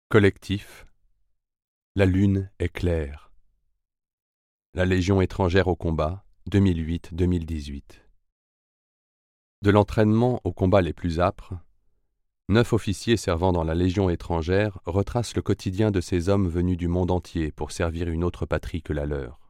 Collectif. La lune est claire. La Légion étrangère au combat, 2008-2018. De l'entraînement aux combats les plus âpres, 9 officiers servant dans la Légion étrangère retracent le quotidien de ces hommes venus du monde entier pour servir une autre patrie que la leur.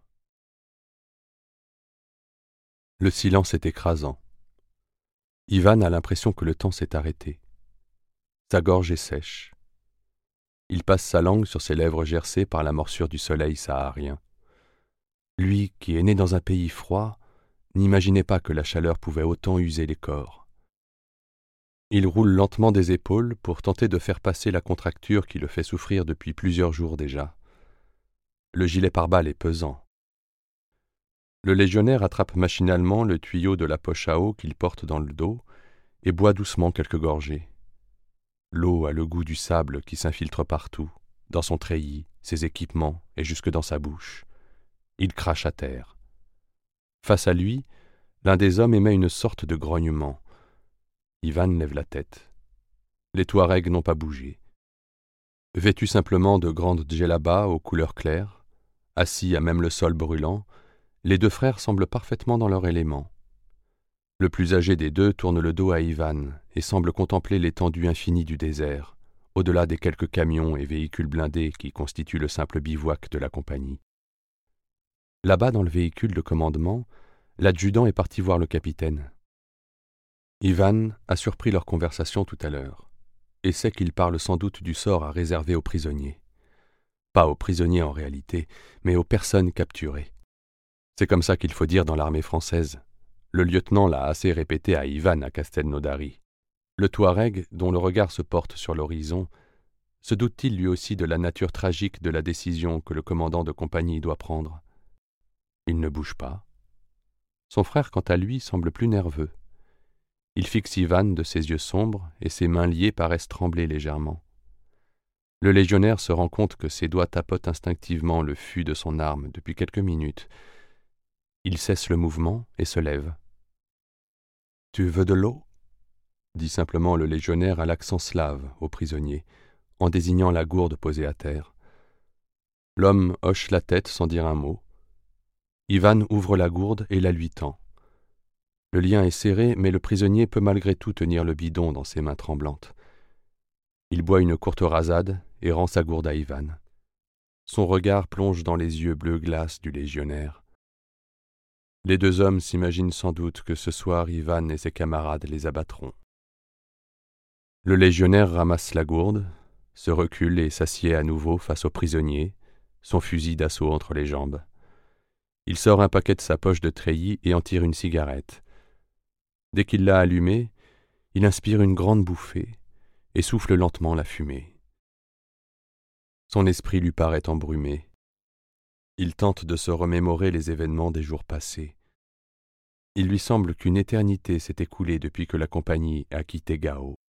Le silence est écrasant. Ivan a l'impression que le temps s'est arrêté. Sa gorge est sèche. Il passe sa langue sur ses lèvres gercées par la morsure du soleil saharien. Lui, qui est né dans un pays froid, n'imaginait pas que la chaleur pouvait autant user les corps. Il roule lentement des épaules pour tenter de faire passer la contracture qui le fait souffrir depuis plusieurs jours déjà. Le gilet pare-balles est pesant. Le légionnaire attrape machinalement le tuyau de la poche à eau qu'il porte dans le dos et boit doucement quelques gorgées. L'eau a le goût du sable qui s'infiltre partout, dans son treillis, ses équipements et jusque dans sa bouche. Il crache à terre. Face à lui, l'un des hommes émet une sorte de grognement. Ivan lève la tête. Les Touaregs n'ont pas bougé. Vêtus simplement de grandes djellabas aux couleurs claires, assis à même le sol brûlant, les deux frères semblent parfaitement dans leur élément. Le plus âgé des deux tourne le dos à Ivan et semble contempler l'étendue infinie du désert, au-delà des quelques camions et véhicules blindés qui constituent le simple bivouac de la compagnie. Là-bas, dans le véhicule de commandement, l'adjudant est parti voir le capitaine. Ivan a surpris leur conversation tout à l'heure et sait qu'ils parlent sans doute du sort à réserver aux prisonniers. Pas aux prisonniers en réalité, mais aux personnes capturées. C'est comme ça qu'il faut dire dans l'armée française. Le lieutenant l'a assez répété à Ivan à Castelnaudary. Le Touareg, dont le regard se porte sur l'horizon, se doute-t-il lui aussi de la nature tragique de la décision que le commandant de compagnie doit prendre? Il ne bouge pas. Son frère, quant à lui, semble plus nerveux. Il fixe Ivan de ses yeux sombres et ses mains liées paraissent trembler légèrement. Le légionnaire se rend compte que ses doigts tapotent instinctivement le fût de son arme depuis quelques minutes. Il cesse le mouvement et se lève. « Tu veux de l'eau » dit simplement le légionnaire à l'accent slave au prisonnier, en désignant la gourde posée à terre. L'homme hoche la tête sans dire un mot. Ivan ouvre la gourde et la lui tend. Le lien est serré, mais le prisonnier peut malgré tout tenir le bidon dans ses mains tremblantes. Il boit une courte rasade et rend sa gourde à Ivan. Son regard plonge dans les yeux bleu glace du légionnaire. Les deux hommes s'imaginent sans doute que ce soir Ivan et ses camarades les abattront. Le légionnaire ramasse la gourde, se recule et s'assied à nouveau face au prisonnier, son fusil d'assaut entre les jambes. Il sort un paquet de sa poche de treillis et en tire une cigarette. Dès qu'il l'a allumée, il inspire une grande bouffée et souffle lentement la fumée. Son esprit lui paraît embrumé. Il tente de se remémorer les événements des jours passés. Il lui semble qu'une éternité s'est écoulée depuis que la compagnie a quitté Gao.